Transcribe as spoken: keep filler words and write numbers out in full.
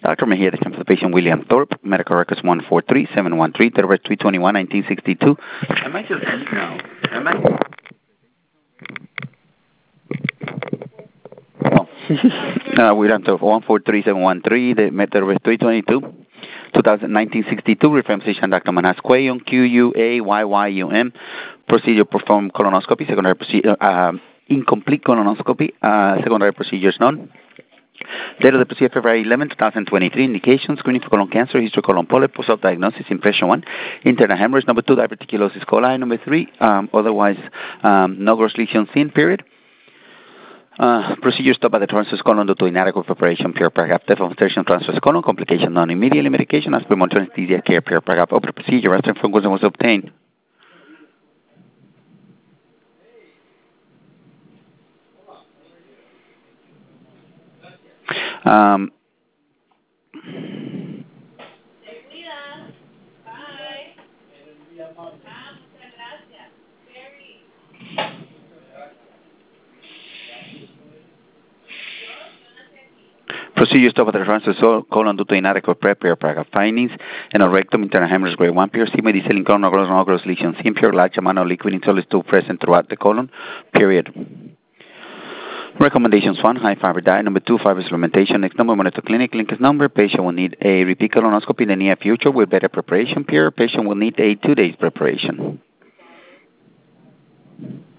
Doctor Mejia, the terms of the patient William Thorpe, medical records one four three seven one three, date of birth three twenty-one nineteen sixty-two. I might just no. I might. Oh. uh, we don't have one four three seven one three, the date of birth three twenty-two. two thousand nineteen sixty-two, reference physician Doctor Manas Quayon, Q U A Y Y U M, procedure performed colonoscopy, secondary procedure, uh, incomplete colonoscopy, uh, secondary procedures none. Date of the procedure February eleventh, twenty twenty-three, indication, screening for colon cancer, history colon polyp, post-op diagnosis, impression one, internal hemorrhage, number two, diverticulosis coli, number three, um, otherwise um, no gross lesion seen, period. Uh, procedure stop at the transverse colon due to inadequate preparation, pure paragraph, demonstration transverse colon, complication non-immediately, medication, as per monitoring anesthesia care, pure paragraph, open procedure, rest from was obtained. Um, Procedure stop at the transverse colon due to inadequate prep, pure paragraph findings, and a rectum, internal hemorrhage grade one, pure semen, distilling colon, no gross, no gross lesions, impure lac, amount liquid in solid stool present throughout the colon, period. Recommendations one, high fiber diet. Number two, fiber supplementation. Next number, monitor clinic. Link is number. Patient will need a repeat colonoscopy in the near future with better preparation. Pure patient will need a two days preparation.